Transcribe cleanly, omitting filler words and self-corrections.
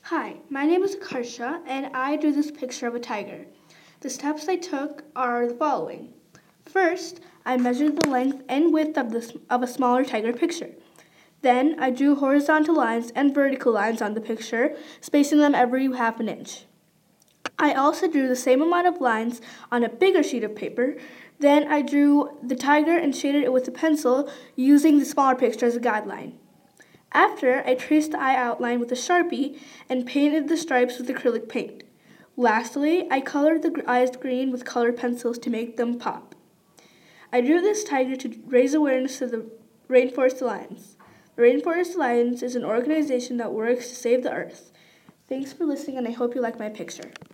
Hi, my name is Akarsha, and I drew this picture of a tiger. The steps I took are the following. First, I measured the length and width of a smaller tiger picture. Then, I drew horizontal lines and vertical lines on the picture, spacing them every half an inch. I also drew the same amount of lines on a bigger sheet of paper. Then, I drew the tiger and shaded it with a pencil using the smaller picture as a guideline. After, I traced the eye outline with a Sharpie and painted the stripes with acrylic paint. Lastly, I colored the eyes green with colored pencils to make them pop. I drew this tiger to raise awareness of the Rainforest Alliance. The Rainforest Alliance is an organization that works to save the earth. Thanks for listening, and I hope you like my picture.